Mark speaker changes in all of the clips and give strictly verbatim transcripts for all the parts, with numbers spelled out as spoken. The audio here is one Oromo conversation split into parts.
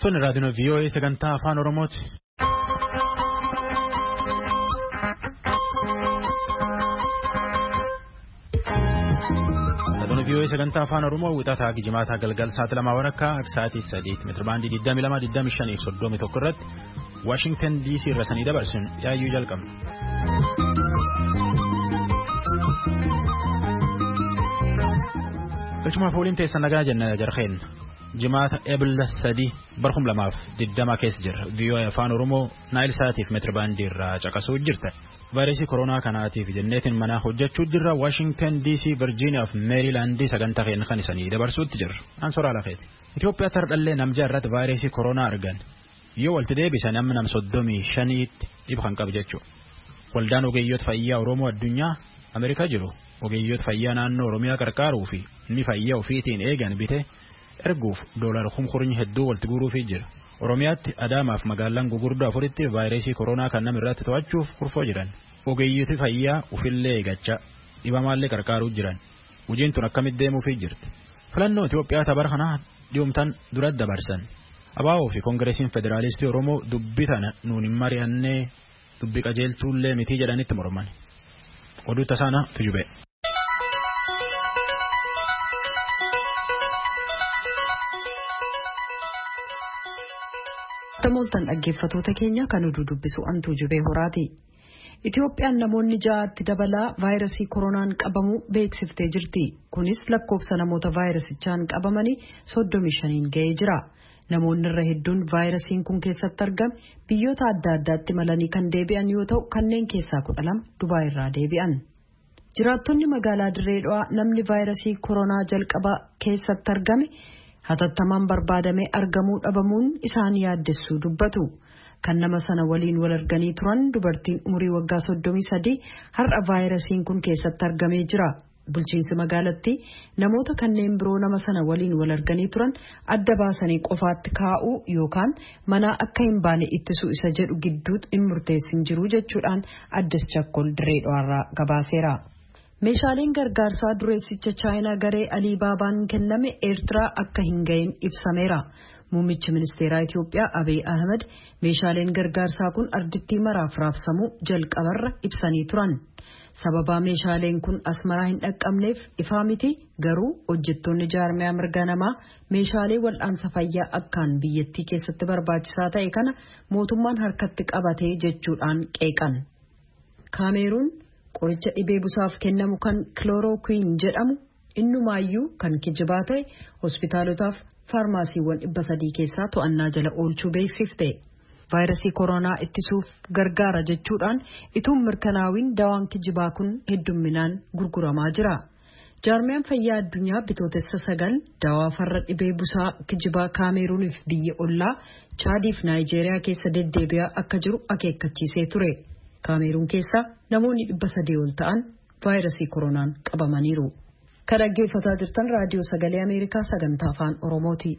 Speaker 1: Tun raadiyoon V O A sagantaa afaan Oromooti. Raadiyoon V O A sagantaa afaan Oromoo wixataa gijimaataa galgal sa'aatii lama walakkaa akka sa'aatii sadiitti meetira baandii digdamii lama digdamii shanii fi soddomii tokko irratti Washington D C irraa sanii dabarsuun yaayyuu jalqabna. Galchumaaf waliin teessan nagaa jenna jarqeen. Jimaata Eebila sadii barkum lamaaf digdama keessa jira. V O A afaan Oromoo Naayil Saatiif meetira baandii irraa caqasuu jirta. Vaayirasii koronaa kanaatiif jenneetiin manaa hojjechuu jirra. Washington D C, Virginia fi Maryland sagantaa keenya kan isanii dabarsuutti jirra. Ansoraa lafeeti. Itoophiyaa tardhallee namjaa irratti vaayirasii koronaa argan. Yoo walti deebisan amma nam soddomii shaniitti dhiba kan qabu jechuudha. Waldaan ogeeyyoota fayyaa Oromoo addunyaa Ameerikaa jiru. Ogeeyyoota fayyaa naannoo Oromiyaa qarqaaruu fi inni fayyaa ofiitiin eegan bite erguuf doolar kumkurni hedduu walti guuruufii jira. Oromiyaatti Adaamaaf magaalaan gugurdoo afuritti vaayirasii koronaa kan nama irratti to'achuuf kurfoo jiran. Ogeeyyooti fayyaa ufillee eegachaa dhibamaallee qarqaaruu jiran. Hojiin tun akkamitti deemuufii jirti. Filannoo Itoophiyaa tabar kanaa dhiyoomtan dura dabarsan. Abaa'oo fi Koongireesiin Federaalistii Oromoo dubbii tana nuun hin mari'annee dubbii qajeeltuullee mitii jedhanitti morman. Oduu tasaana tujube.
Speaker 2: Tamooltan dhaggeeffatoota keenya kan oduu dubbisu antuu jubee horaati. Itoophiyaan namoonni ja'aatti dabalaa vaayirasii koronaan qabamu beeksiftee jirti. Kunis lakkoofsa namoota vaayirasichaan qabamanii soddomii shaniin ga'ee jira. Namoonni irra hedduun vaayirasiin kun keessatti argame biyyoota adda addaatti malanii kan deebi'an yoo ta'u kanneen keessaa kudha lama Dubaay irraa deebi'an. Jiraattonni magaalaa Dirree Dhawaa namni vaayirasii koronaa jalqaba keessatti argame hatattamaan barbaadamee argamuu dhabamuun isaan yaaddessuu dubbatu. Kan nama sana waliin wal arganii turan dubartiin umurii waggaa soddomii sadii har'a vaayirasiin kun keessatti argamee jira. Bulchiinsi magaalattii namoota kanneen biroo nama sana waliin wal arganii turan adda baasanii qofaatti kaa'uu yookaan manaa akka hin baane ittisuu isa jedhu gidduutti hin murteessin jiru jechuudhaan Addis Chakkol Dirree Dhawaarraa gabaaseera. Meeshaaleen gargaarsaa dureessicha Chaayinaa garee Aliibaabaan kenname Eertiraa akka hin gahin ibsameera. Muummichi ministeeraa Itoophiyaa Abiy Ahmed meeshaaleen gargaarsaa kun ardittii maraaf raabsamuu jalqabarra ibsanii turan. Sababa meeshaaleen kun asmaraa hin dhaqqabneef ifaa miti garuu hojjettoonni jaarmiyaa mirga namaa meeshaalee wal'aansa fayyaa akkaan biyyattii keessatti barbaachisaa ta'e kana mootummaan harkatti qabatee jechuudhaan qeeqan. Kaameruun qoricha dhibee busaaf kennamu kan kiloorookiin jedhamu innumaayyuu kan kijibaa ta'e hospitaalotaaf faarmaasiiwwan dhibba sadii keessaa to'annaa jala oolchuu beeksifte. Vaayirasii koronaa ittisuuf gargaara jechuudhaan ituun mirkanaawin dawaan kijibaa kun heddumminaan gurguramaa jira. Jaarmiyaan fayyaa addunyaa bitootessa sagal dawaa farra dhibee busaa kijibaa Kaameruuniif biyya ollaa Chaadiif Naayijeeriyaa keessa deddeebi'aa akka jiru akeekkachiisee ture. Kaameruun keessa namoonni dhibba sadii ol ta'an vaayirasii koronaan qabamaniiru. Kan dhaggeeffataa jirtan raadiyoo sagalee Ameerikaa sagantaa afaan Oromooti.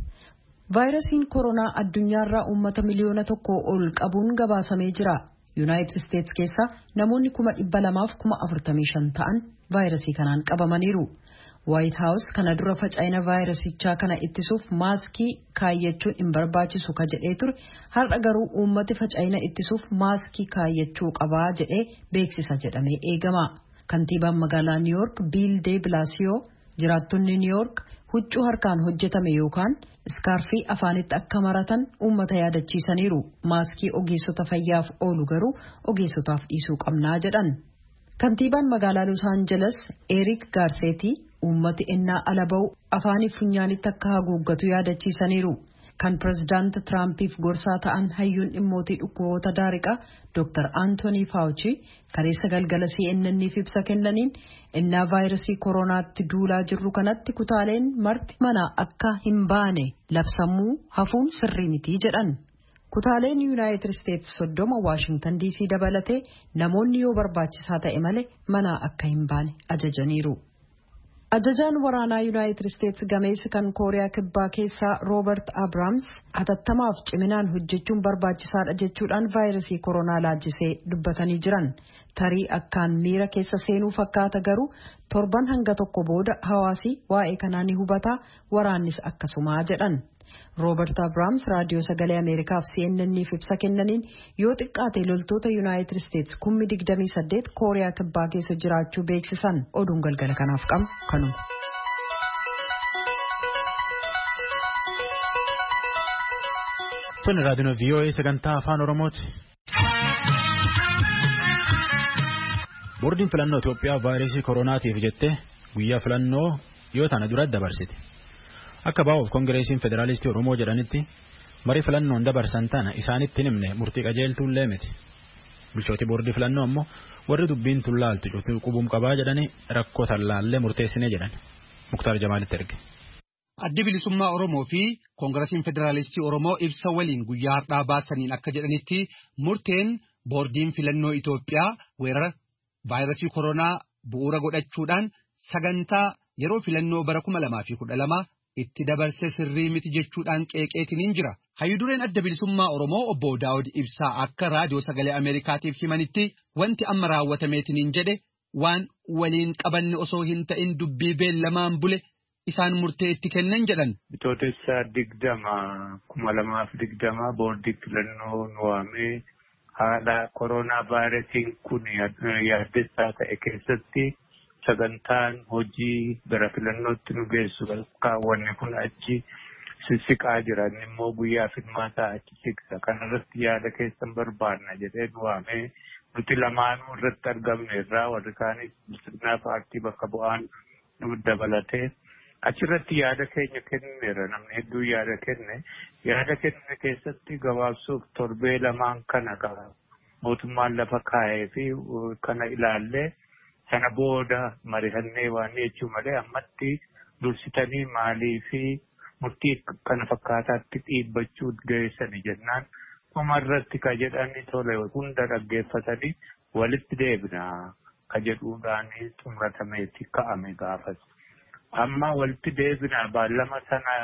Speaker 2: Vaayirasiin koronaa addunyaarraa uummata miliyoona tokko ol qabuun gabaasamee jira. Yuunaayitid Isteetsi keessa namoonni kuma dhibba lamaaf kuma afurtamii shan ta'an vaayirasii kanaan qabamaniiru. Waayit Haawus kana dura faca'ina vaayirasichaa kana ittisuuf maaskii kaayyachuun hin barbaachisu ka jedhee ture har'a garuu uummati faca'ina ittisuuf maaskii kaayyachuu qabaa jedhee beeksisa jedhamee eegama. Kantiibaan magaalaa New York Bill de Blasio jiraattonni New York huccuu harkaan hojjetame yookaan iskaarfii afaanitti akka maratan uummata yaadachiisaniiru. Maaskii ogeessota fayyaaf oolu garuu ogeessotaaf dhiisuu qabnaa jedhan. Kantiibaan magaalaa Los Angeles Eric Garcetti uummati ennaa ala ba'u afaanii funyaanitti akka haguuggatu yaadachiisaniiru. Kan pirezidaanti Tiraampiif gorsaa ta'an hayyuun dhimmootii dhukkuboota daariqaa Doctor Anthony Fauci kaleessa galgala C N N'iif ibsa kennaniin ennaa vaayirasii koronaatti duulaa jirru kanatti kutaaleen marti mana akka hin baane labsamuu hafuun sirrii mitii jedhan. Kutaaleen Yuunaayitid Isteetsi soddoma Waashingtan D C dabalatee namoonni yoo barbaachisaa ta'e malee mana akka hin baane ajajaniiru. Ajajaan waraanaa Yuunaayitid Isteetsi gameessi kan Kooriyaa Kibbaa keessaa Roobert Abraams hatattamaaf ciminaan hojjechuun barbaachisaadha jechuudhaan vaayirasii koronaa laajjisee dubbatanii jiran. Tarii akkaan miira keessa seenuu fakkaata garuu torban hanga tokko booda hawaasi waa'ee kanaa ni hubataa waraannis akkasumaa jedhan. Roobert Abrahaams raadiyoo sagalee Ameerikaaf C N N f ibsa kennaniin yoo xiqqaate loltoota Yuunaayitid Isteets kummi digdamii saddeet Kooriyaa Kibbaa keessa jiraachuu beeksisan. Oduun galgala kanaaf qabu kanuma.
Speaker 1: Tun raadiyoon V O A sagantaa afaan Oromooti. Boordiin filannoo Itoophiyaa vaayirasii koronaatiif jettee guyyaa filannoo yoo tana dura dabarsite. Akka baa'uuf Kongireesiin Federaalistii Oromoo jedhanitti marii filannoon dabarsan tana isaanitti himne murtii qajeeltuullee miti. Bulchooti boordii filannoo ammoo warri dubbiin tullaaltu cuutuu qubuum qabaa jedhanii rakkoo tallaallee murteessine jedhan. Muktaar Jamaalitti erge.
Speaker 3: Addi bilisummaa Oromoo fi Kongireesiin Federaalistii Oromoo ibsa waliin guyyaa har'aa baasaniin akka jedhanitti murteen boordiin filannoo Itoophiyaa weerara vaayirasii koronaa bu'uura godhachuudhaan sagantaa yeroo filannoo bara kuma lamaa fi kudha lama itti dabarse sirrii miti jechuudhaan qeeqeetiin jira. Hayyudureen adda bilisummaa Oromoo obbo Daawud Ibsaa akka raadiyoo sagalee Ameerikaatiif himanitti wanti amma raawwatameetiin jedhe waan waliin qabanne osoo hin ta'in dubbii beellamaan bule isaan murtee itti kennan jedhan.
Speaker 4: Bitootessa digdama kuma lamaaf digdama boordii filannoo waamee haala koronaa vaayirasiin kun yaaddessaa ta'e keessatti sagantaan hojii gara filannootti nu geessu kaawwanne kun achi sissiqaa jiran immoo guyyaa filmaataa achi siqsa kanarratti yaada keessan barbaanna jedhee nu waamee nuti lamaanuu irratti argamne irraa warri kaanis bilisummaa paartii bakka bu'aan nu dabalatee achirratti yaada keenya kenneera namni hedduu yaada kenne yaada kenne keessatti gabaabsuuf torbee lamaan kana qaba mootummaan lafa kaa'ee fi kana ilaallee sana booda marihannee waan jechuu malee ammatti dursitanii maalii fi murtii kana fakkaataatti dhiibbachuu geessani jennaan dhumarratti ka jedhani tole hunda dhaggeeffatanii walitti deebina ka jedhuudhaan xumuratameetti ka'ame gaafas. Amma walitti deebina baallama sana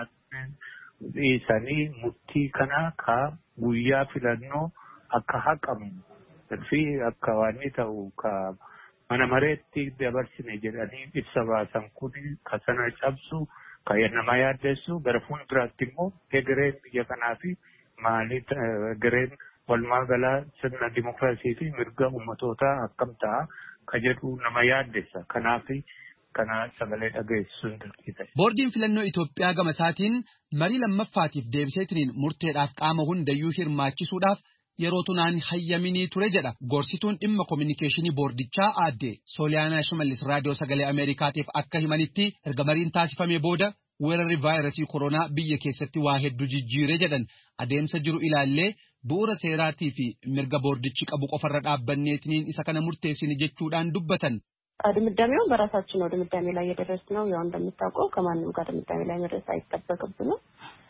Speaker 4: dhiisanii murtii kana ka guyyaa filannoo akka haqamu fi akka waan ta'u ka mana mareetti dabarsine jedhanii ibsa baasan kun ka sana cabsu ka nama yaaddeessu gara fuulduraatti immoo egereen biyya kanaa fi maalii egereen walumaa galaa sirna dimokiraasii fi mirga ummatootaa akkam ta'a ka jedhu nama yaaddeessa kanaaf kana sagalee dhageessisuun dirqisiisa.
Speaker 3: Boordiin filannoo Itoophiyaa gama isaatiin marii lammaffaatiif deebiseetiin murteedhaaf qaama hundayyuu hirmaachisuudhaaf yeroo tunaan hayyaminii ture jedha. Gorsituun dhimma kominikeeshinii boordichaa aadde Sooliyaanaa Shimallis raadiyoo sagalee Ameerikaatiif akka himanitti erga mariin taasifamee booda weerarri vaayirasii koronaa biyya keessatti waa hedduu jijjiire jedhan. Adeemsa jiru ilaallee bu'uura seeraatii fi mirga boordichi qabu qofarra dhaabbanneetiin isa kana murteessine jechuudhaan dubbatan.
Speaker 5: ድምዳሜውን በራሳችን ነው ድምዳሜ ላይ የደረስነው ያው እንደምታውቀው ከማንም ጋር ድምዳሜ ላይ መድረስ አይጠበቅብንም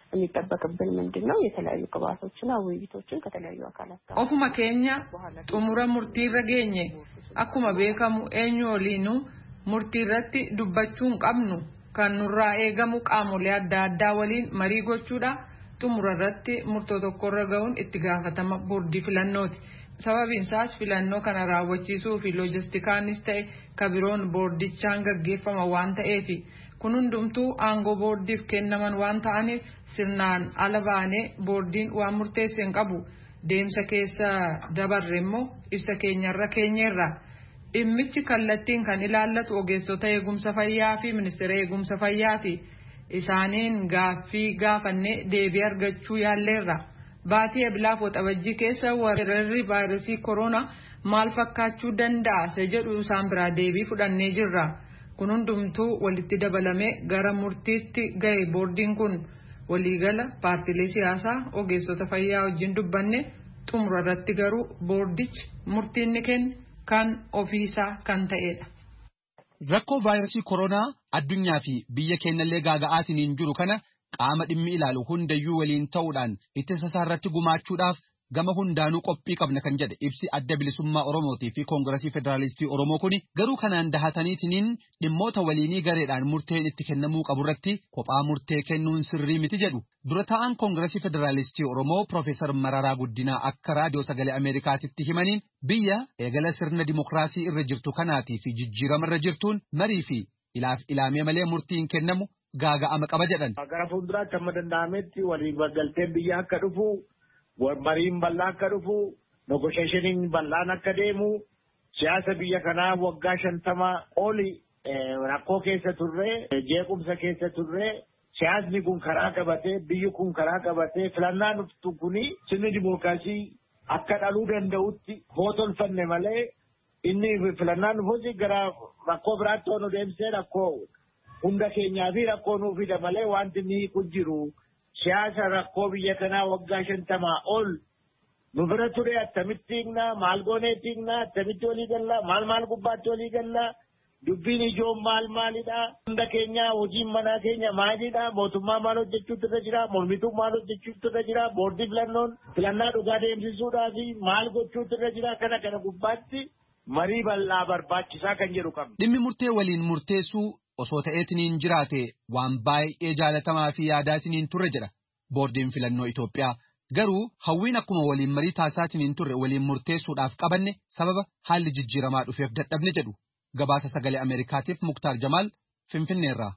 Speaker 5: የሚጠበቅብን ምንድነው የተለያዩ ቅባቶችና ውይይቶችን ከተለያዩ አካላት ጋር
Speaker 6: ኦፉማ ኬኛ ጡሙረ ሙርቲ ረገኘ አኩማ ቤከሙ ኤኞሊኑ ሙርቲ ረቲ ዱባቹን ቀምኑ ከኑራ ኤገሙ ቃሙሊ አዳ አዳ ወሊን መሪ ጎቹዳ ጡሙረ ረቲ ሙርቶ ተቆረገውን ኢትጋፈተማ ቦርዲ ፍለኖት sababin isaas filannoo kana raawwachiisuu fi loojistikaanis ta'e kabiroon boordichaan gaggeeffama waan ta'eef kun hundumtuu aangoo boordiif kennaman waan ta'aniif sirnaan ala baanee boordiin waan murteesse hin qabu deemsa keessa dabarre immoo ibsa keenyarra keenyerra dhimmichi kallattiin kan ilaallatu ogeessota eegumsa fayyaa fi ministeera eegumsa fayyaati isaaniin gaaffii gaafannee deebii argachuu yaalleerra. Baatii ebilaa foxabajjii keessa weerarri vaayirasii koronaa maal fakkaachuu danda'a se jedhu isaan biraa deebii fudhannee jirra. Kun hundumtuu walitti dabalamee gara murtiitti ga'e boordiin kun waliigala paartiilee siyaasaa ogeessota fayyaa wajjin dubbanne xumura irratti garuu boordichi murtiin ni kenne kan ofiisaa kan ta'edha.
Speaker 3: Rakkoo vaayirasii koronaa addunyaa fi biyya keenyallee gaaga'aatiin jiru kana qaama dhimmi ilaalu hundayyuu waliin ta'uudhaan ittisa isaa irratti gumaachuudhaaf gama hundaanuu qophii qabna kan jedhe ibsi adda bilisummaa Oromootii fi Koongireesii Federaalistii Oromoo kuni garuu kanaan dahataniitiin dhimmoota waliinii gareedhaan murteen itti kennamuu qaburratti kophaa murtee kennuun sirrii miti jedhu. Dura ta'an Koongireesii Federaalistii Oromoo Profeesar Mararaa Guddinaa akka raadiyoo sagalee Ameerikaatitti himaniin biyya eegala sirna dimokiraasii irra jirtu kanaatii fi jijjiirama irra jirtuun marii fi ilaaf ilaamee malee murtiin kennamu gaaga'ama qaba jedhan.
Speaker 7: Gara fuulduraatti amma danda'ametti waliin waggalteen biyya akka dhufu, mariin bal'aa akka dhufu, negotiationiin bal'aan akka deemu, siyaasa biyya kanaa waggaa shantama oli rakkoo keessa turre, jeequmsa keessa turre, siyaasni kun karaa qabatee, biyyi kun karaa qabatee, filannaan dhuftu kuni sirni dimookiraasii akka dhaluu danda'utti hoo tolfanne malee inni filannaan dhufuusi gara rakkoo biraatti onu deemsee rakkoo hunda keenyaa fi rakkoo nuu fida malee wanti inni kun jiru siyaasa rakkoo biyya kanaa waggaa shantamaa ol nu bira ture attamitti hiikna maal gooneetti hiikna attamitti walii galla maal maal gubbaatti walii galla dubbiin ijoon maal maalidha hunda keenyaa hojiin manaa keenya maalidha mootummaa maal hojjechuutu irra jira mormituu maal hojjechuutu irra jira boordii filannoon filannaa dhugaa deemsisuudhaa fi maal gochuutu irra jira kana kana gubbaatti marii bal'aa barbaachisaa kan jedhu qabna.
Speaker 3: Dhimmi murtee waliin murteessuu osoo ta'eetiniin jiraate waan baay'ee jaalatamaa fi yaadaatiniin turre jedha boordiin filannoo Itoophiyaa. Garuu hawwiin akkuma waliin marii taasisaatiniin turre waliin murteessuudhaaf qabanne sababa haalli jijjiiramaa dhufeef dadhabne jedhu. Gabaasa sagalee Ameerikaatiif Muktaar Jamaal Finfinneerraa.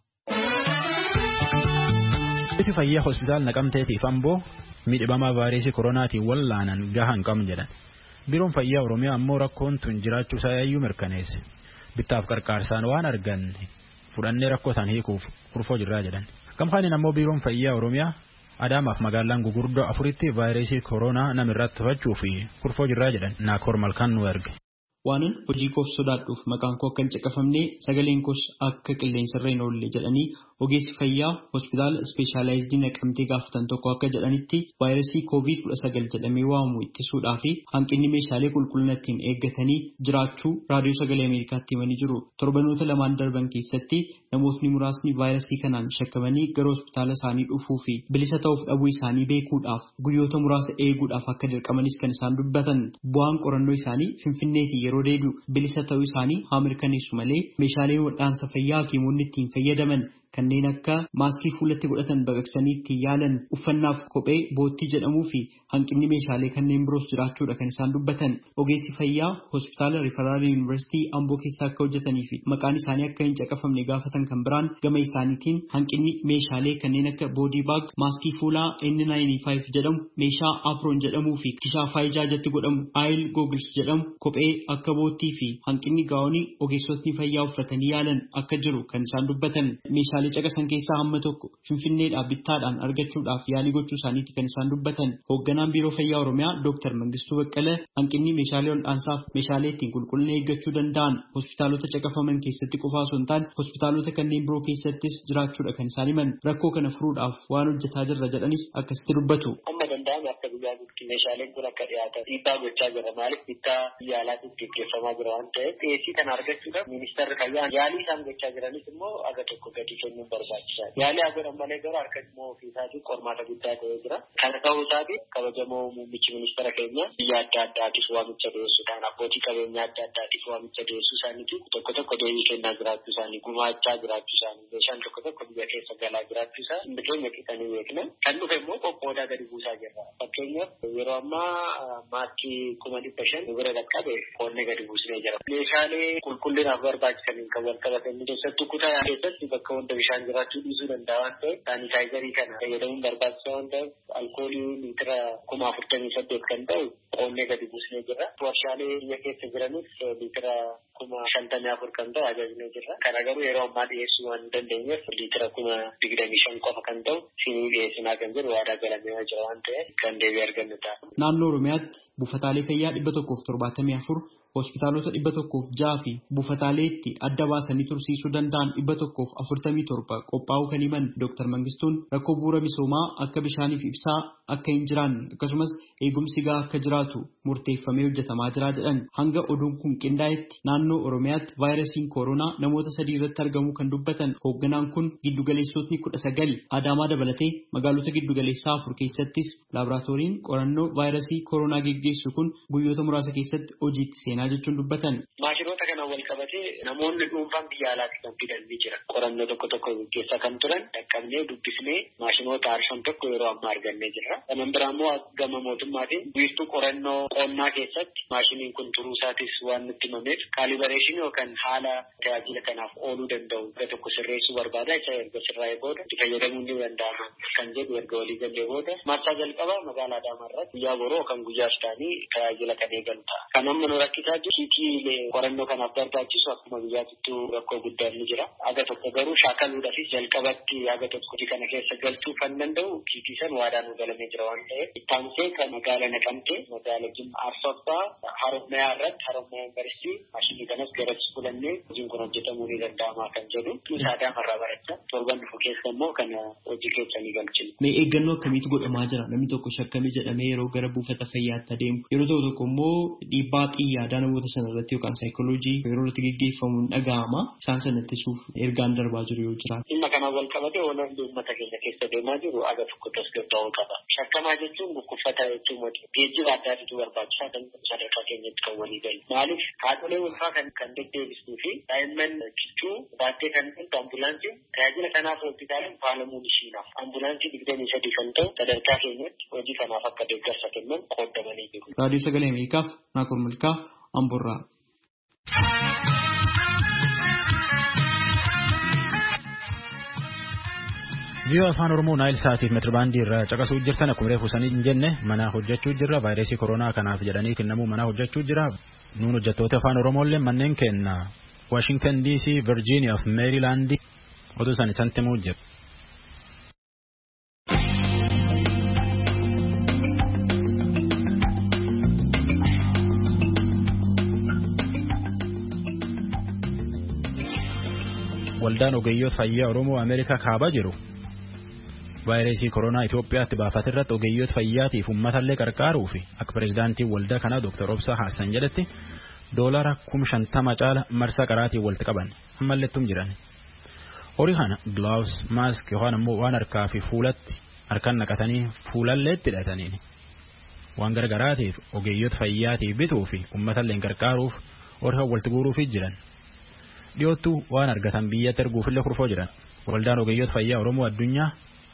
Speaker 1: Itti fayyaa hospitaal Naqamteetiif Amboo miidhamaa vaayirasii koronaatiin wallaanan gahaa hin qabne jedhan. Biiroon fayyaa Oromiyaa ammoo rakkoon tun jiraachuu isaa yaayyuu mirkaneesse. Bittaaf qarqaarsaan waan arganne fudhannee rakkoo isaan hiikuuf kurfoo jirraa jedhan. Gamfaanin ammoo biiroon fayyaa Oromiyaa Adaamaaf magaalaan gugurdoo afuritti vaayirasii koronaa namirratti tufachuu fi kurfoo jirraa jedhan Naakoor Malkaan nu erge.
Speaker 8: Waanan hojii koof sodaadhuuf maqaan koo akka hin caqafamne sagaleen koos akka qilleensarra hin oolle jedhanii ogeessi fayyaa hospitaala ispeeshaalaayizidii Naqamtee gaafatan tokko akka jedhanitti vaayirasii koovid kudha sagal jedhamee waamamu ittisuudhaa fi hanqinni meeshaalee qulqullina ittiin eeggatanii jiraachuu raadiyoo sagalee Ameerikaatti himanii jiru. Torbanoota lamaan darban keessatti namootni muraasni vaayirasii kanaan shakkamanii gara hospitaala isaanii dhufuu fi bilisa ta'uuf dhabuu isaanii beekuudhaaf guyyoota muraasa eeguudhaaf akka dirqamanis kan isaan dubbatan. Bu'aan qorannoo isaanii Finfinneetii yeroo deebi'u bilisa ta'uu isaanii haa mirkaneessu malee meeshaaleen wal'aansa fayyaa hakiimonni ittiin fayyadaman kanneen akka maaskii fuulatti godhatan baqaqsanii ittiin yaalan uffannaaf kophee boottii jedhamuu fi hanqinni meeshaalee kanneen biroos jiraachuudha kan isaan dubbatan. Ogeessi fayyaa hospitaala Rifaraal Yuunivarsiitii Amboo keessa akka hojjetanii fi maqaan isaanii akka hin caqafamne gaafatan kan biraan gama isaaniitiin hanqinni meeshaalee kanneen akka boodii baag maaskii fuulaa N ninety-five jedhamu meeshaa aproon jedhamuu fi kishaafaa ijaajatti godhamu aayil googils jedhamu kophee akka boottii fi hanqinni gaa'onii ogeessotni fayyaa uffatanii yaalan akka jiru kan isaan dubbatan. Meeshaalee caqasan keessaa hamma tokko Finfinneedhaa bittaadhaan argachuudhaaf yaalii gochuu isaaniiti kan isaan dubbatan. Hoogganaan biiroo fayyaa Oromiyaa Dooktar Mangistuu Baqqalee hanqinni meeshaalee wal'aansaaf meeshaalee ittiin qulqullina eeggachuu danda'an hospitaalota caqafaman keessatti qofaa osoo hin taane hospitaalota kanneen biroo keessattis jiraachuudha kan isaan himan. Rakkoo kana furuudhaaf waan hojjetaa jirra jedhanis akkasitti dubbatu.
Speaker 9: Amma danda'ame akka biyyaa guutuu meeshaaleen kun akka dhiyaatan dhiibbaa gochaa jira. Maaliif bittaa yaalaatiif gaggeeffamaa jira waan ta'eef dhiyeessii kana argachuudhaaf ministeerri fayyaa yaalii isaan gochaa jiranis immoo aga tokko gadi kennuun barbaachisaadha. Yaalii haa godhan malee garuu harka immoo ofii isaatiin qormaata guddaa ta'ee jira. Kana ta'uu isaatiin kabajamoo muummichi ministeera keenya biyya adda addaatiif waamicha dhiyeessuudhaan abbootii qabeenyaa adda addaatiif waamicha dhiyeessuu isaaniitiin tokko tokko deebii kennaa jiraachuu isaanii gumaachaa jiraachuu isaanii meeshaan tokko tokko biyya keessa galaa jiraachuu isaa inni keenya qixanii beekna. Kan dhufe immoo qoqqoodaa gadi buusaa jirra. Fakkeenyaaf yeroo ammaa maaskii kuma dhibba shan bira dhaqqabe qoonnee gadi buusnee jira. Meeshaalee qulqullinaaf barbaachisaniin kan wal qabatan keessattuu kutaa keessatti bakka wanta bishaan jiraachuu dhiisuu danda'a waan ta'eef saanitaayizarii kana fayyadamuun barbaachisaa waan ta'eef alkoolii liitira kuma afurtamii saddeet kan ta'u qoonnee gadi buusnee jirra. Warshaalee biyya keessa jiranis liitira kuma shantamii afur kan ta'u ajajnee jirra. Kana garuu yeroo ammaa dhiyeessuu waan hin dandeenyeef liitira kuma digdamii shan qofa kan ta'u siinii dhiyeessinaa kan jiru waadaa galamee jira waan ta'eef kan deebii argannu ta'a.
Speaker 8: Naannoo Oromiyaatti buufataalee fayyaa dhibba tokkoof torbaatamii afur hospitaalota dhibba tokkoof ja'a fi buufataaleetti adda baasanii tursiisuu danda'an dhibba tokkoof afurtamii torba qophaa'uu kan himan Dooktar Mangistuun rakkoo bu'uura misoomaa akka bishaaniif ibsaa akka hin jiraanne akkasumas eegumsi gahaa akka jiraatu murteeffamee hojjetamaa jira jedhan. Hanga oduun kun qindaa'etti naannoo Oromiyaatti vaayirasiin koronaa namoota sadii irratti argamuu kan dubbatan hoogganaan kun giddugaleessotni kudha sagal Adaamaa dabalatee magaalota giddugaleessaa afur keessattis laaboraatooriin qorannoo vaayirasii koronaa geggeessu kun guyyoota muraasa keessatti hojiitti seenaa jechuun dubbatan.
Speaker 9: Maashinoota kana wal qabatee namoonni dhuunfaan biyya alaatti kan fidan ni jira. Qorannoo tokko tokko keessa kan turan dhaqqabnee dubbisnee maashinoota arshan tokko yeroo ammaa argannee jirra. Kanan biraa immoo gama mootummaatiin wiirtuu qorannoo qonnaa keessatti maashiniin kun turuu isaatis waan nutti himameef kaalibareeshinii yookaan haala tajaajila kanaaf ooluu danda'u gara tokko sirreessuu barbaada. Isa erga sirraa'ee booda itti fayyadamuun ni danda'ama kan jedhu erga walii galee booda marsaa jalqabaa magaalaa Adaamaa irratti guyyaa boroo kan guyyaa shanii tajaajila kan eegalu ta'a. Kan amma nu rakkisaa jiru kiitii qorannoo kanaaf barbaachisu akkuma biyyaatittuu rakkoo guddaan ni jira. Aga tokko garuu shaakaluudhaafis jalqabatti aga tokko kana keessa galchuu kan danda'u kiitii san waadaan nu galamee jira waan ta'eef ittaansee kan magaala Naqamtee magaala Jimmaa Arsobbaa Harommayaa irratti Harommayaa Yuunivarsiitii maashinii kanas garas fudhannee hojiin kun hojjetamuu ni danda'ama kan jedhu Adaamaa irraa barachaa torban dhufu keessa immoo kana hojii keessa ni galchina.
Speaker 8: Mee eeggannoo akkamiitu godhamaa jira? Namni tokko shakkamee jedhamee yeroo gara buufata fayyaatti adeemu yeroo tokko tokko immoo dhiibbaa xiyyaadaa namoota sana irratti yookaan saayikooloojii yeroo irratti gaggeeffamuun dhaga'ama. Isaan sana ittisuuf ergaan darbaa jiru yoo jiraatu.
Speaker 9: Dhimma kana wal qabatee oolan uummata keenya keessa deemaa jiru aga tokko tasgabbaa'uu qaba. Shakkamaa jechuun dhukkubsataa jechuun moti geejjiba adda addaatu barbaachisaa kan sadarkaa keenyatti kan walii galu. Maaliif haadholee ulfaa kan kan deddeebistuu fi daa'imman kichuu baattee kan dhuftu ambulaansiin tajaajila kanaaf hospitaalaan faalamuun ishiinaaf ambulaansii digdamii sadii kan ta'u sadarkaa keenyatti hojii kanaaf akka deeggarsa kennan qoodamanii jiru.
Speaker 8: Raadiyoo Sagalee Ameerikaaf Naakoor Malkaa Amborraa.
Speaker 1: Viiyoo afaan Oromoo Naayil Saatiif meetirbaandii irraa caqasuu jirtan akkuma reefu sanii hin jenne mana hojjechuu jirra. Vaayirasii koronaa kanaaf jedhaniitiin namuu mana hojjechuu jira. Nuun hojjettoota afaan Oromooillee manneen keenya Washington D C, Virginia fi Maryland oduu san isaan timuu jira. Waldaan ogeeyyoota fayyaa Oromoo Ameerikaa kaabaa jiru. Vaayirasii koronaa Itoophiyaatti baafate irratti ogeeyyoota fayyaatiif uummatallee qarqaaruu fi akka pirezidaantii waldaa kanaa Dooktar Obsaa Hassan jedhetti doolara kuma shantama caala marsaa qaraatiin walitti qaban ammalleettum jiran. Horii kana gloves, mask yookaan ammoo waan harkaa fi fuulatti harkaan naqatanii fuulalleetti hidhataniini. Waan gargaraatiif ogeeyyoota fayyaatiif bituu fi uummatallee qarqaaruuf horii walitti guuruufii jiran. Dhiyoottuu waan argatan biyyatti erguufillee kurfoo jiran. Waldaan ogeeyyoota fayyaa Oromoo addunyaa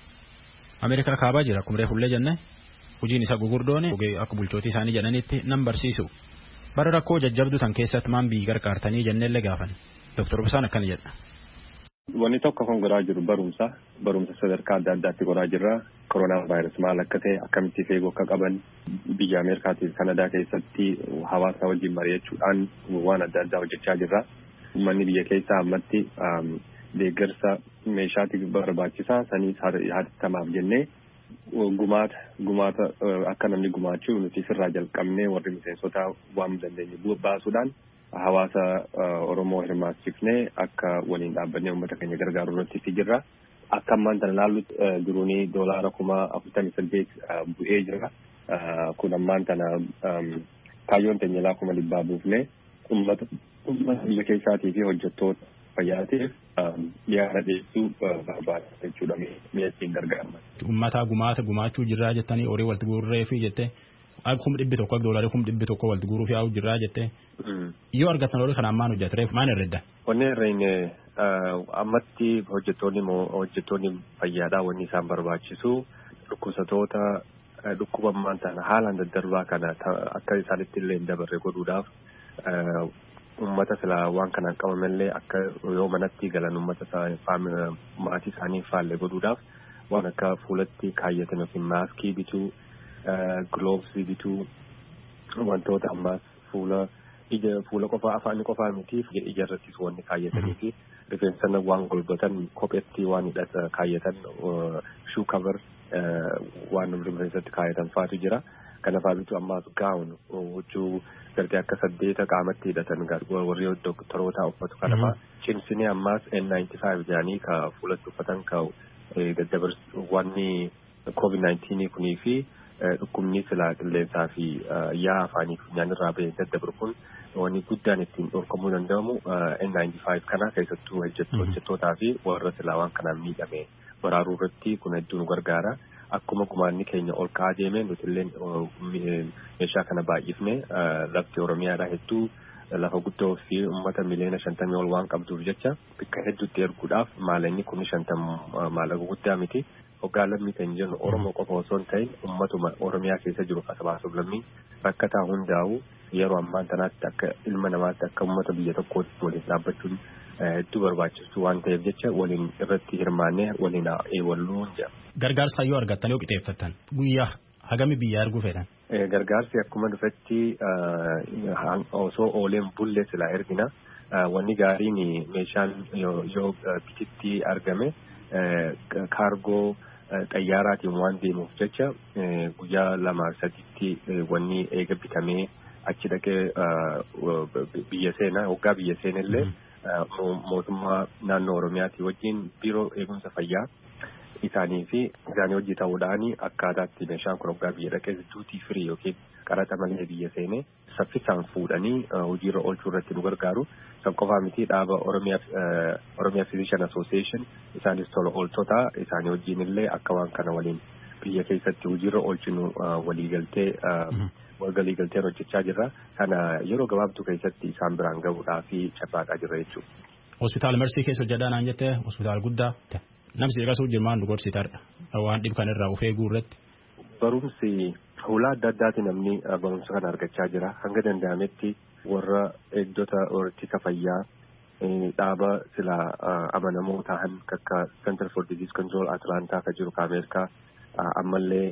Speaker 1: Ameerikaa kaabaa jira akkuma reefullee jenne hojiin isaa gugurdoon akka bulchootii isaanii jedhanitti nan barsiisu. Bara rakkoo jajjabduu tan keessatti maan biyyi gargaartanii jenneellee gaafan. Dooktar Obsaan akkana jedha.
Speaker 10: Wanni tokko kan godhaa jiru barumsa barumsa sadarkaa adda addaatti godhaa jirra. Koronaa vaayirasii maal akka ta'e akkamitti eeguu akka qaban biyya Ameerikaatii fi Kanadaa keessatti hawaasa wajjin mari'achuudhaan waan adda addaa hojjechaa jirra. Uummanni biyya keessaa ammatti deeggarsa meeshaatiif barbaachisaa saniis hatattamaaf jennee gumaata gumaata akka namni gumaachuu nuti sirraa jalqabnee warri miseensota waan dandeenye baasuudhaan hawaasa Oromoo hirmaachifnee akka waliin dhaabbannee uummata keenya gargaaru irratti jirra. Akka ammaan tana laallu duruunii doolaara kuma afurtamii saddeet bu'ee jira. Kun ammaan tana kaayyoon teenyelaa kuma dhibbaa buufnee uummata biyya keessaatii fi hojjettoota fayyaatiif yaada dhiyeessuu barbaada jechuudha mi'eessiin gargaarama.
Speaker 1: Uummataa gumaata gumaachuu jirraa jettanii horii walitti guurree fi jettee kum dhibbi tokko doolarii kum dhibbi tokko walitti guuruuf yaa'u jirraa jettee yoo argatan horii kana ammaan hojjetreef maal herredda?
Speaker 10: Wanni herreenne ammatti hojjettoonni hojjettoonni fayyaadhaa wanni isaan barbaachisu dhukkubsatoota dhukkuba ammaan tana haalaan daddarbaa kana akka isaanitti illee hin dabarre godhuudhaaf ummata silaa waan kanaan qabamallee akka yoo manatti galan ummata maatii isaanii faalle godhuudhaaf waan akka fuulatti kaayyatan yookiin maaskii bituu gloves bituu wantoota ammaas fuula ija fuula qofaa afaan qofaa miti ija irrattis wanni kaayyatanii fi rifeensa waan golbatan kopheetti waan hidhata kaayyatan shoe cover waan rifeensatti kaayyatan faatu jira. Kana faabitu ammaas gaawun huccuu gartee akka saddeeta qaamatti hidhatan warri doktoroota uffatu kana faa cimsinee ammaas N ninety-five jedhanii ka fuulatti uffatan ka daddabar wanni COVID nineteen kunii fi dhukkubni silaa qilleensaa fi yaa afaanii funyaan irraa bahee daddabaru kun wanni guddaan ittiin dhorkamuu danda'amu N ninety-five kana keessattuu hojjettootaa fi warra silaa waan kanaan miidhame baraaruu irratti kun hedduu nu gargaara. Akkuma gumaanni keenya ol ka'aa deemee nuti illee meeshaa kana baay'ifne lafti Oromiyaadhaa hedduu lafa guddoo fi uummata miliyoona shantamii ol waan qabduuf jecha bakka hedduutti erguudhaaf maalanii kun shantam maallaqa guddaa miti. Hoggaa lammii kan jennu Oromoo qofa osoo hin ta'in uummatuma Oromiyaa keessa jiru kasabaasuuf lammii rakkataa hundaa'u yeroo ammaan tanaatti akka ilma namaatti akka uummata biyya tokkootti waliin dhaabbachuun hedduu barbaachisu waan ta'eef jecha waliin irratti hirmaannee waliin eewalluun jedha.
Speaker 1: Gargaarsa yoo argattan yoo qixeeffattan guyyaa hagami biyya arguu fedhan?
Speaker 10: Gargaarsi akkuma dhufetti osoo ooleen bullee silaa ergina. Wanni gaariin meeshaan yoo bititti argame kaargoo xayyaaraatiin waan deemuuf jecha guyyaa lama sadiitti wanni eega bitamee achi dhaqee biyya seenaa hoggaa biyya seenillee mootummaa naannoo Oromiyaatii wajjin biiroo eegumsa fayyaa isaanii fi isaanii hojii ta'uudhaan akkaataatti meeshaan kun hoggaa biyya dhaqee duutii firii yookiin qaraxa malee biyya seenee saffisaan fuudhanii hojiirra oolchuu irratti nu gargaaru. San qofaa miti dhaaba Oromiyaa Physician Association isaanis tola ooltota isaanii wajjin illee akka waan kana waliin biyya keessatti hojiirra oolchinu waliigaltee waliigalteen hojjechaa jirra. Kana yeroo gabaabduu keessatti isaan biraan gahuudhaa fi carraaqaa jirra jechuudha.
Speaker 1: Hospitaal Mersii keessa hojjetaa naan jettee hospitaal guddaa namsi eegasuu jirmaan dugorsitaadha waan dhib kan irraa ufee guurretti.
Speaker 10: Barumsi hulaa adda addaatiin namni barumsa kana argachaa jira. Hanga danda'ametti warra eegdota ittisa fayyaa dhaaba sila amanamoo ta'an akka Center for Disease Control Atlantaa ka jiru ka Ameerikaa ammallee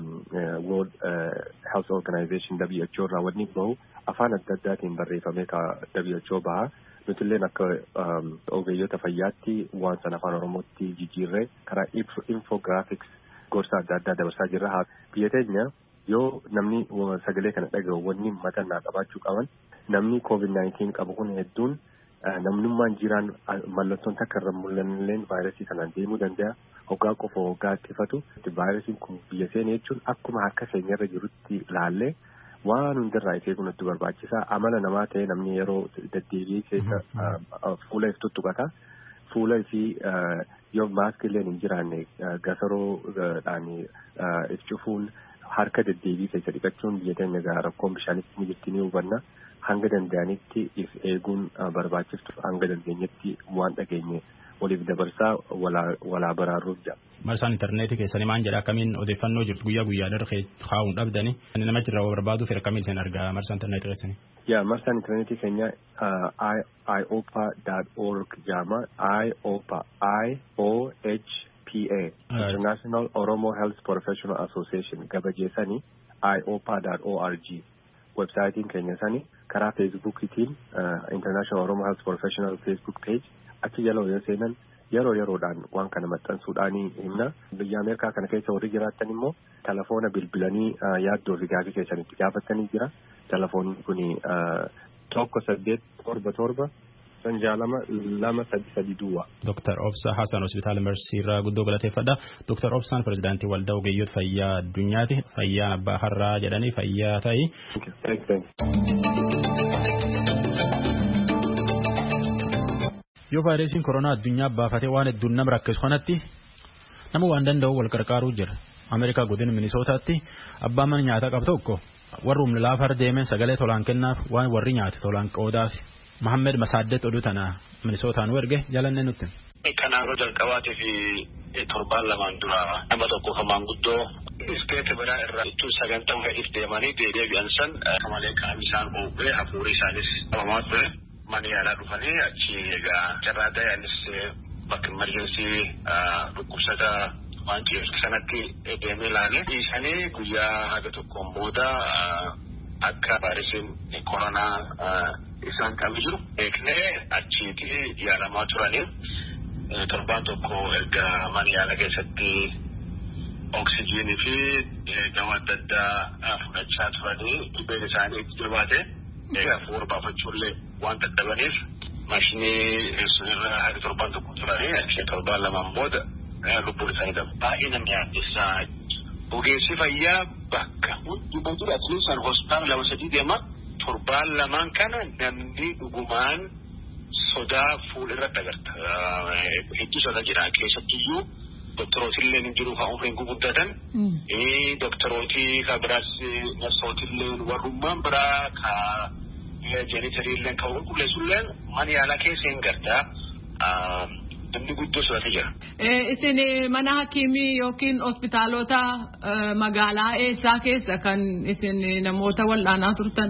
Speaker 10: World Health Organization W H O irraa wanni bahu afaan adda addaatiin barreeffamee ka W H O baha. Nutilleen akka ogeeyyota fayyaatti waan sana afaan Oromootti jijjiirree karaa infographics gorsa adda addaa dabarsaa jirra. Biyya teenya yoo namni sagalee kana dhaga'u wanni matannaa qabaachuu qaban namni COVID nineteen qabu kun hedduun namnummaan jiraan mallattoon takka irra mul'anilleen vaayirasii kanaan deemuu danda'a. Hoggaa qofa hoggaa ittifatu vaayirasiin kun biyya seenee jechuun akkuma harka keenyarra jirutti laallee waan hundarraa ifee kunatti barbaachisaa. Amala namaa ta'e namni yeroo deddeebi'ee keessa fuula if tuttuqata. Fuula fi yoo maaskillee hin jiraanne gasaroodhaan if cufuun harka deddeebii keessa dhiqachuun biyya teenya rakkoon bishaanitti ni jirti ni hubanna. Hanga danda'anitti if eeguun barbaachiftu hanga dandeenyetti waan dhageenye waliif dabarsaa walaa baraarruuf jira.
Speaker 1: Marsaan intarneetii keessanii maan jedha akkamiin odeeffannoo jirtu guyyaa guyyaa dargee kaa'uun dhabdanii nama jirra barbaaduuf akkamiin isin argaa marsaan intarneetii keessanii?
Speaker 10: Yaa marsaan intarneetii keenya I O P A dot org jaama I O P A I O H P A International Oromo Health Professional Association gabajeessanii I O P A dot org websaayitiin keenya sanii karaa feesbuukiitiin International Oromo Health Professional Facebook page achi jala yoo seenan yeroo yeroodhaan waan kana maxxansuudhaanii himna. Biyya Ameerikaa kana keessa warri jiraattan immoo telefoona bilbilanii yaaddoo fi gaafii keessanitti gaafatanii jira. Telefoonni kun tokko saddeet torba torba sanjaalama lama sadi sadi duwwaa.
Speaker 1: Doctor Obsa Hassan Hospitaal Mersii irraa guddoo galateeffadha. Doctor Obsaan pirezidaantii waldaa ogeeyyota fayyaa addunyaati. Fayyaan abbaa har'aa jedhanii fayyaa ta'i. Yoo vaayirasiin koronaa addunyaa baafatee waan hedduun nama rakkisu kanatti nama waan danda'u wal qarqaaruu jira. Ameerikaa godina Minisootaatti abbaan mana nyaataa qabu tokko warri humna laafar deemeen sagalee tolaan kennaaf waan warri nyaate tolaan qoodaaf. Mohammed Masaaddet oduu tana Minisootaan erge jalanne nutti.
Speaker 11: Kanaafuu jalqabaatii fi torbaan lamaan dura nama tokko hamaan guddoo isteeti biraa irraa ittuu sagantaa fedhiif deemanii deebi'an san kamalee qaama isaan oogee hafuurri isaanis qabamaa ture. Mani yaalaa dhufanii achi egaa carraa ta'anis bakka emerjensii dhukkubsata waan ciibsu sanatti deemee ilaale. Dhiisanii guyyaa haga tokkoon booda akka vaayirasiin koronaa isaan qabu jiru beeknee achiiti yaalamaa turanii torbaan tokko erga mana yaalaa keessatti oksijiinii fi dawaa adda addaa fudhachaa turanii dhibeen isaanii itti jabaate hafuura baafachuullee waan dadhabaniif maashinii sunirra haga torbaan tokko turanii achi torbaan lamaan booda lubbuun isaanii dhabu. Baay'ee namni yaaddessaa ogeessi fayyaa bakka hunduma jiru atileetiin hospitaala lama sadii deema torbaan lamaan kana namni dhugumaan sodaa fuulirratti agarta. Hedduu sodaa jira keessattiyyuu doktorootillee ni jiru kan umriin guguddatan doktorootii ka biraas narsootillee warrummaan biraa ka jenitariilleen kan qulqulleessulleen mana yaalaa keessa hin gartaa namni guddoo sodate jira.
Speaker 6: Isin mana hakiimii yookiin hospitaalota magaalaa eessaa keessa kan isin namoota wal'aanaa turtan?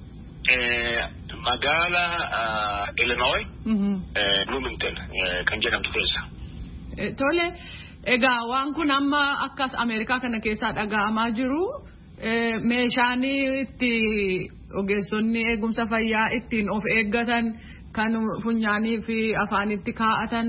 Speaker 11: Magaalaa Illinois Bloomington kan jedhamtu keessa.
Speaker 6: Tole egaa waan kun amma akkas Ameerikaa kana keessaa dhaga'amaa jiru meeshaan itti ogeessonni eegumsa fayyaa ittiin of eeggatan kan funyaanii fi afaanitti kaa'atan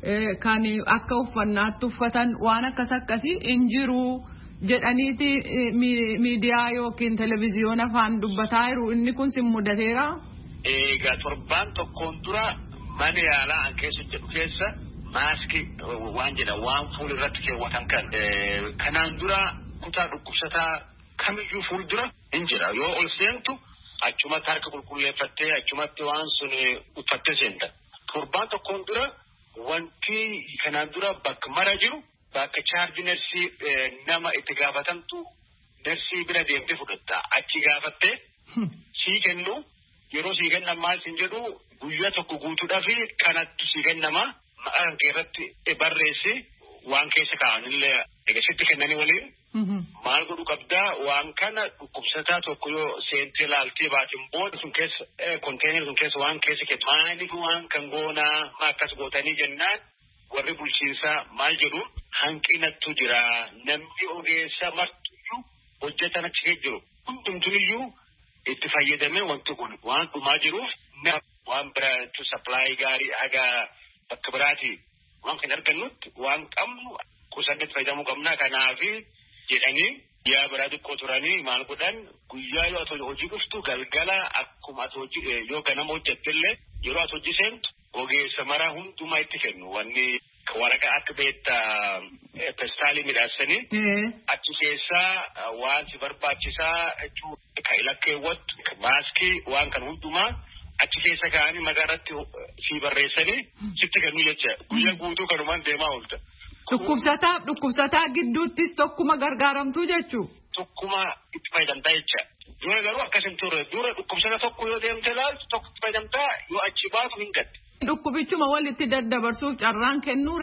Speaker 6: kan akka uffannaatti uffatan waan akkas akkasii hin jiru jedhaniiti miidiyaa yookiin televezyiyoona afaan dubbataa jiru inni kun sin mudateera.
Speaker 11: Egaa torbaan tokkoon dura mana yaalaa an keessa jedhu keessa maaskii waan jedha waan fuula irratti keewwatan kan kanaan dura kutaa dhukkubsataa kamiyyuu fuul dura hin jira yoo ol seentu achumatti harka qulqulleeffattee achumatti waan sun uffattee seenta. Torbaan tokkoon dura wanti kanaan dura bakka mara jiru bakka chaarji nersii nama itti gaafatamtu nersii bira deemtee fudhatta achi gaafattee sii kennu yeroo sii kennan maal sin jedhu guyyaa tokko guutuudhaaf kanatti sii kennama maqaan kee irratti barreessi waan keessa kaa'anillee eegasitti kennanii waliin. Maal godhu qabdaa waan kana dhukkubsataa tokko yoo seentee laaltee baatiin booda sun keessa konteener sun keessa waan keessa keessa maaliif waan kan goonaa maa akkas gootanii jennaan warri bulchiinsaa maal jedhu hanqinattu jira namni ogeessa martuyyuu hojjetan achi keessa jiru hundumtuuniyyuu itti fayyadamee wanti kun waan dhumaa jiruuf waan biraatu sappilaayii gaarii haga bakka biraati waan kan argannutti waan qabnu qusannetti fayyadamuu qabnaa kanaafi jedhanii yaa biraa xiqqoo turanii maal godhan guyyaa yoo ati hojii dhuftu galgala akkuma ati hojii yoo ganama hojjettellee yeroo ati hojii seentu ogeessa maraa hundumaa itti kennu wanni waraqaa akka beetta pestaalii midhaasanii achi keessaa waan si barbaachisaa jechuu kan ilakkeewwattu maaskii waan kan hundumaa achi keessa kaa'anii maqaa irratti si barreessanii sitti kennu jecha guyyaa guutuu kanumaan deemaa oolta.
Speaker 6: Dhukkubsataa dhukkubsataa gidduuttis tokkuma gargaaramtuu jechuu.
Speaker 11: Tokkuma itti fayyadamtaa jecha. Dura garuu akkasin turre dura dhukkubsata tokko yoo deemte ilaaltu tokko itti fayyadamtaa yoo achi baatu hin gaddi.
Speaker 6: Dhukkubichuma walitti daddabarsuuf carraan kennuu.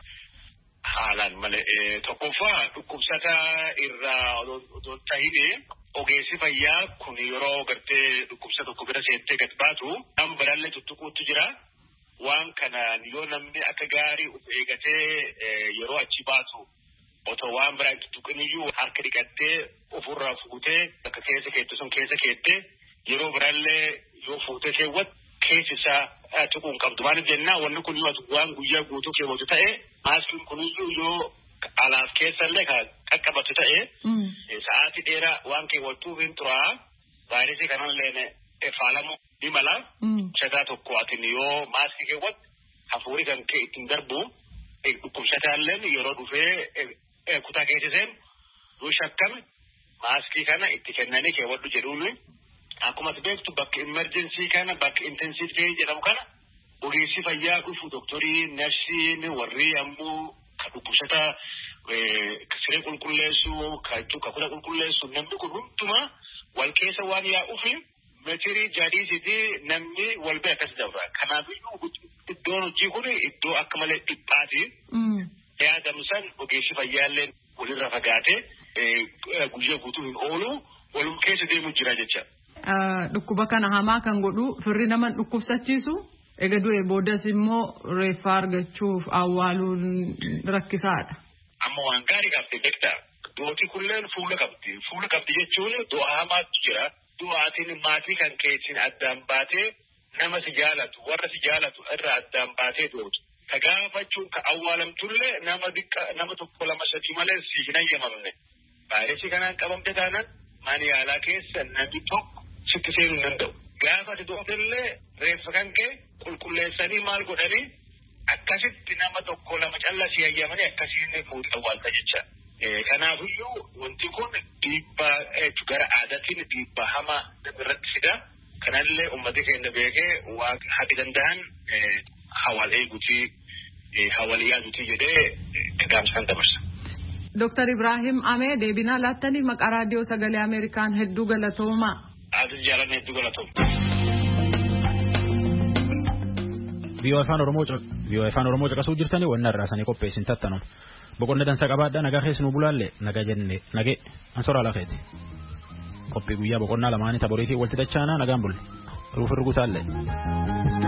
Speaker 11: Haalaan malee tokkoffaa dhukkubsata irraa otoo tahine ogeessi fayyaa kun yeroo gartee dhukkubsa tokko bira seentee gad baatu kan biraallee tuttuquutu jira. Waan kanaan yoo namni akka gaarii of eegatee yeroo achi baatu otoo waan biraa itti tuqiniyyuu harka dhiqattee ofirraa fuutee bakka keessa keette sun keessa keette yeroo biraallee yoo fuutee keewwatu keessi isaa tuquun qabdu. Maaliif jennaan wanni kun yoo waan guyyaa guutuu keewwatu ta'e maaskiin kuniyyuu yoo alaaf keessallee kan qaqqabatu ta'e sa'aatii dheeraa waan keewwattuuf hin turaa vaayirasii kanallee faalamu ni mala. Shataa tokko atin yoo maaskii keewwatu hafuurii kan kee ittiin darbu dhukkubsataalleen yeroo dhufee kutaa keessa seenu yoo shakkame maaskii kana itti kennanii keewwadhu jedhuun akkuma beektu bakka imerjensii kana bakka intensiiv keessa jedhamu kana ogeessi fayyaa dhufu doktorii narsiin warri ammoo kan dhukkubsata siree qulqulleessu kan kutaa qulqulleessu namni kun hundumaa wal keessa waan yaa'uufi. Meetirii jaadisiiti namni wal bira akkas dabra. Kanaafiyyuu iddoon hojii kun iddoo akka malee dhiphaati. Yaadamsan ogeessi fayyaallee walirra fagaatee guyyaa guutuu hin oolu walum keessa deemu jira jecha.
Speaker 6: Dhukkuba kana hamaa kan godhu firri nama dhukkubsachiisu egaa du'e boodas immoo reeffaa argachuuf awwaaluun rakkisaadha.
Speaker 11: Amma waan gaarii qabdi beektaa. Duuti kulleen fuula qabdi. Fuula qabdi jechuun du'a hamaatu jira. Du'aatiin maatii kan keessin addaan baatee nama si jaalatu warra si jaalatu irraa addaan baatee dootu. Ka gaafachuun ka awwaalamtullee nama diqqa nama tokko lama sadii malee si hin ayyamamne. Vaayirasii kanaan qabamte taanaan mana yaalaa keessa namni tokko sitti seenuu hin danda'u. Gaafa ati dootellee reeffa kan kee qulqulleessanii maal godhanii akkasitti nama tokko lama callaa si ayyamanii akkasiin fuudhee awwaalta jecha. Kanaafiyyuu wanti kun dhiibbaa gara aadaatiin dhiibbaa hamaa irratti fida. Kanallee uummatni keenya beekee waan haqa danda'an hawaal eeguutii hawaal yaaduutii jedhee gaamsan dabarsa.
Speaker 6: Doktar Ibrahim Amee deebinaa laattanii maqaa raadiyoo sagalee Ameerikaan hedduu galatoomaa.
Speaker 11: Adii jaalanne hedduu galatoomaa.
Speaker 1: Viiyoo afaan Oromoo Viiyoo afaan Oromoo caqasuu jirtanii wanna irraasanii qopheessin tattanu. Boqonna dansa qabaadha nagaa keessa nu bulaalle nagaa jenne nagee ansora lafeeti. Qophii guyyaa boqonnaa lamaanii taboriitii walitti dachaanaa nagaan bulle. Ruuf irra gutaalle.